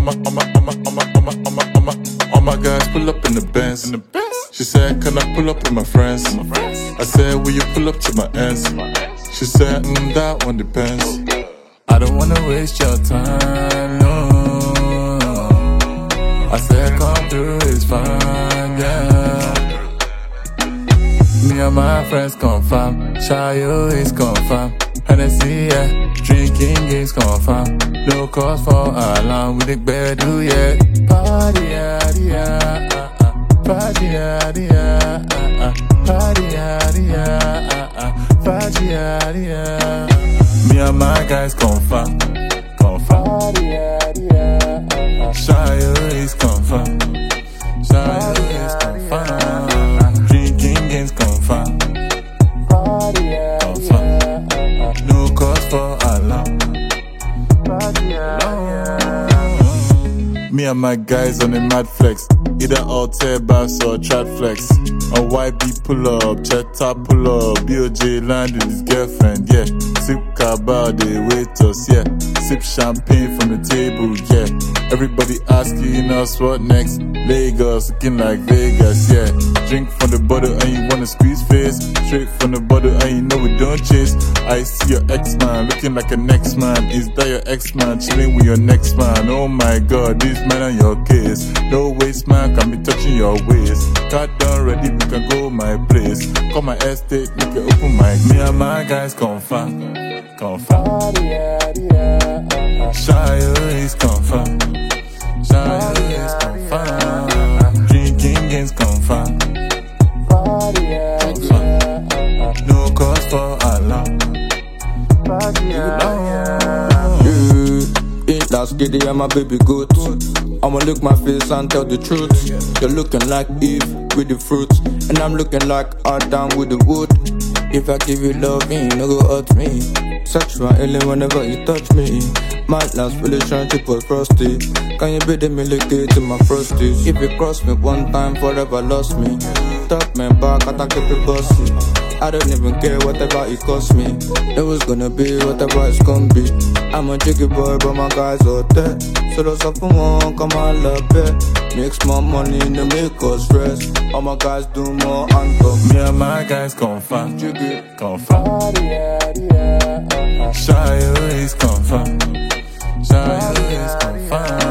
All my guys pull up in the Benz. She said, can I pull up with my friends? I said, will you pull up to my ends? She said, that one depends. I don't wanna waste your time, no. I said, come through, it's fine, yeah. Me and my friends confirm, Shayo is confirm. Hennessy, yeah, drinking games confirm. No cause for alarm, with the bed, do yeah. Party, yeah, yeah, party, yeah, yeah, party, yeah, yeah, party, yeah, yeah. Me and my guys confirm, confirm. Shayo is confirm, Shayo is confirm. Drinking games confirm, confirm. No cause for alarm. Me and my guys on a mad flex, either Altair Bass or Trad Flex. On YB pull up, Cheta pull up, BOJ land with his girlfriend, yeah. Sip Cabal, they wait us, yeah. Sip champagne from the table, yeah. Everybody asking us what next. Lagos, looking like Vegas, yeah. Drink from the bottle and you wanna squeeze face. Straight from the bottle and you know we don't chase. I see your ex-man looking like a next man. Is that your ex-man chilling with your next man? Oh my god, this man on your case. No waste man can be touching your waist. Car done ready, we can go my place. Call my estate, make it open my. Me and my guys confirm, confirm. Shayo is confirm, Shayo is confirm. Drinking games confirm, confirm. No cause for alarm. Ain't that skitty, I'm a baby goat. I'ma look my face and tell the truth. You're looking like Eve with the fruits, and I'm looking like Adam with the wood. If I give you love, you no go hurt me. Sexual alien whenever you touch me. My last relationship was frosty. Can you be the milky to my frosties? If you cross me one time, forever lost me. Top me back, I keep it bossy. I don't even care whatever it cost me. It was gonna be whatever it's gonna be. I'm a jiggy boy, but my guys are dead. So those of them won't come out love it. Makes more money to make us rest. All my guys do more and talk. Me and my guys confirm, jiggy, confirm. Shayo is confirm, Shayo is confirm.